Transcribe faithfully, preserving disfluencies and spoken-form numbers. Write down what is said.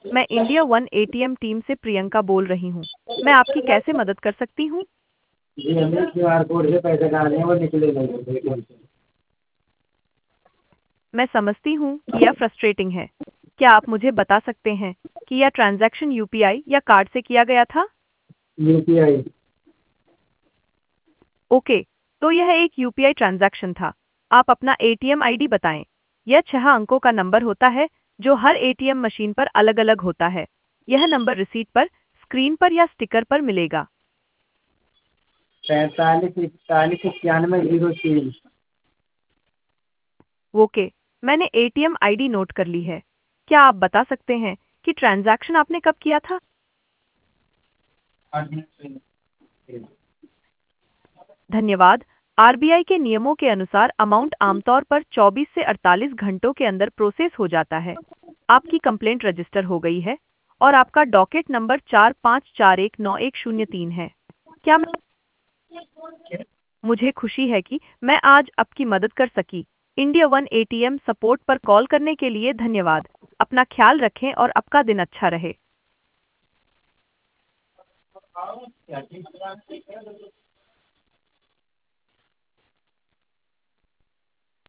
मैं India One ATM team से प्रियंका बोल रही हूँ। मैं आपकी कैसे मदद कर सकती हूँ? जी हमें क्यू आर कोड से पैसे डालने हैं वो निकले नहीं एटीएम से। मैं समझती हूँ कि यह फ्रस्ट्रेटिंग है। क्या आप मुझे बता सकते हैं कि यह ट्रांजैक्शन यूपीआई या कार्ड से किया गया था? यूपीआई। ओके, तो यह एक यूपीआई ट्रांजैक्शन था। आप अपना एटीएम आईडी बताएं। यह छह अंकों का नंबर होता है जो हर एटीएम मशीन पर अलग-अलग होता है। यह नंबर रिसीट पर, स्क्रीन पर या स्टिकर पर मिलेगा। पैंतालीस इकतालीस इक्यानवे जीरो तीन। ओके, मैंने एटीएम आईडी नोट कर ली है। क्या आप बता सकते हैं कि ट्रांजैक्शन आपने कब किया था? आठ मिनट से। धन्यवाद। आरबीआई के नियमों के अनुसार अमाउंट आमतौर पर चौबीस से अड़तालीस घंटों के अंदर प्रोसेस हो जाता है। आपकी कंप्लेंट रजिस्टर हो गई है और आपका डॉकेट नंबर चार पाँच चार एक नौ एक शून्य तीन है। क्या मैं- मुझे खुशी है कि मैं आज आपकी मदद कर सकी। इंडिया वन एटीएम सपोर्ट पर कॉल करने के लिए धन्यवाद। अपना ख्याल रखें और आपका दिन अच्छा रहे।